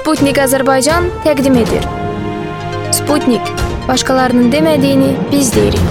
Sputnik Azərbaycan təqdim edir. Sputnik, başqalarının demədiyini biz deyirik.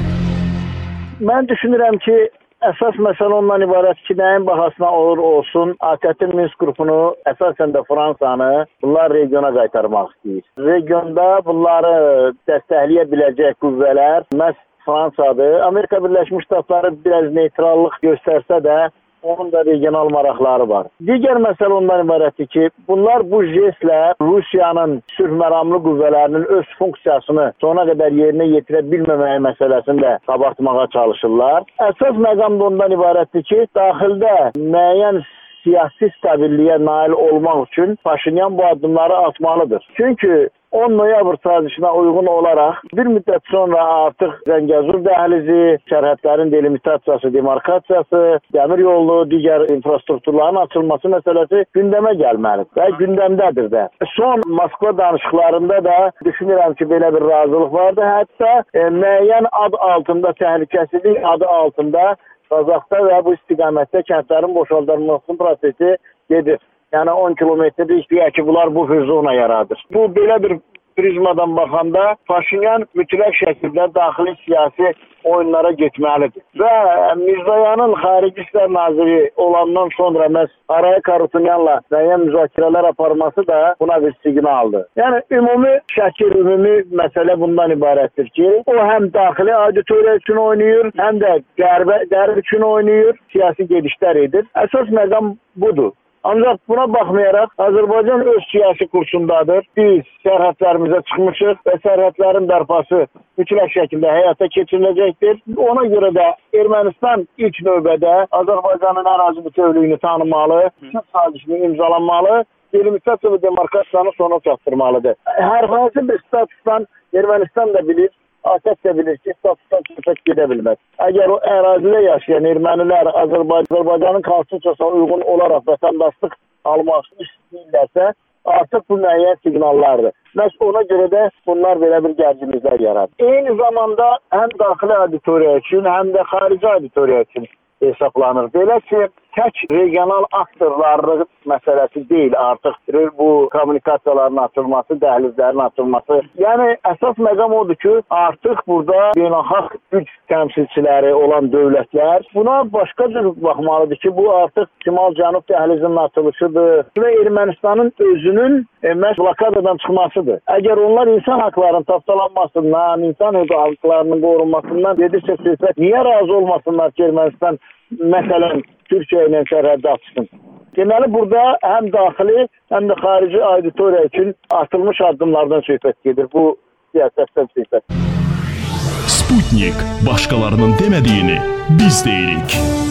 Mən düşünürəm ki, əsas məsələ ondan ibarət ki, nəyin bahasına olur olsun, ATƏT-in Minsk qrupunu, əsasən də Fransanı bunlar regiona qaytarmaq istəyir. Regionda bunları dəstəkləyə biləcək qüvvələr məhz Fransadır. Amerika Birləşmiş Ştatları biraz neytrallıq göstərsə də, onun da regional maraqları var. Digər məsələ ondan ibarətdir ki, bunlar bu jestlə Rusiyanın sülh məramlı qüvvələrinin öz funksiyasını sona qədər yerinə yetirə bilməməyi məsələsini də qabartmağa çalışırlar. Əsas məqam da ondan ibarətdir ki, daxildə müəyyən siyasi stabilliyə nail olmaq üçün Paşinyan bu addımları atmalıdır. Çünki 10 noyabr sazişinə uyğun olaraq bir müddət sonra artıq Zəngəzur dəhlizi, sərhədlərin delimitasiyası, demarkasiyası, dəmir yolu, digər infrastrukturların açılması məsələsi gündəmə gəlməlidir və gündəmdədir də. Son Moskva danışıqlarında da düşünürəm ki, belə bir razılıq vardı. Hətta müəyyən ad altında, təhlükəsizlik adı altında Qazaxda və bu istiqamətdə kəndlərin boşaldılması prosesi gedir. Yəni 10 kilometrdə istəyək ki, bunlar bu zona yaradır. Bu, belə bir prizmadan baxanda Paşinyan mütləq şəkildə daxili siyasi oyunlara getməlidir. Və Mirzoyanın Xarici İşlər Naziri olandan sonra məhz Araya Karutunyanla müəyyən müzakirələr aparması da buna bir siqnaldır. Yəni, ümumi şəkil, ümumi məsələ bundan ibarətdir ki, o həm daxili auditoriya üçün oynayır, həm də qərb üçün oynayır, siyasi gedişlər edir. Əsas məqam budur. Ancaq buna baxmayaraq Azərbaycan öz siyasi kursundadır. Biz sərhədlərimizə çıxmışıq və sərhədlərin bərpası mütləq şəkildə həyata keçiriləcəkdir. Ona görə də Ermənistan ilk növbədə Azərbaycanın ərazi bütövlüyünü tanımalı, sülh sazişini imzalanmalı, delimitasiya və demarkasiyanı sona çatdırmalıdır. Hər hansı bir statusdan Ermənistan da bilir, ATƏT də bilir ki, statusdan söhbət gedə bilməz. Əgər o ərazidə yaşayan ermənilər Azərbaycanın konstitusiyasına uyğun olaraq vətəndaşlıq almaq istəyirlərsə, artıq bu müəyyən siqnallardır. Məhz ona görə də bunlar belə bir gərginliklər yaradır. Eyni zamanda həm daxili auditoriya üçün, həm də xarici auditoriya üçün hesablanır. Belə ki, tək regional aktorların məsələsi deyil artıq bu kommunikasiyaların açılması, dəhlizlərin açılması. Yəni, əsas məqam odur ki, artıq burada beynəlxalq güc təmsilçiləri olan dövlətlər buna başqa cür baxmalıdır ki, bu artıq Şimal-Cənub dəhlizinin açılışıdır və Ermənistanın özünün məhz blokadadan çıxmasıdır. Əgər onlar insan haqlarının tapdalanmasından, insan hüquqlarının qorunmasından gedirsə söhbət, niyə razı olmasınlar ki, Ermənistan məsələn Türkiyə ilə sərhəddə açsın? Deməli, burada həm daxili, həm də xarici auditoriya üçün atılmış addımlardan söhbət gedir. Bu siyasətdən söhbət. Sputnik, başqalarının demədiyini biz deyirik.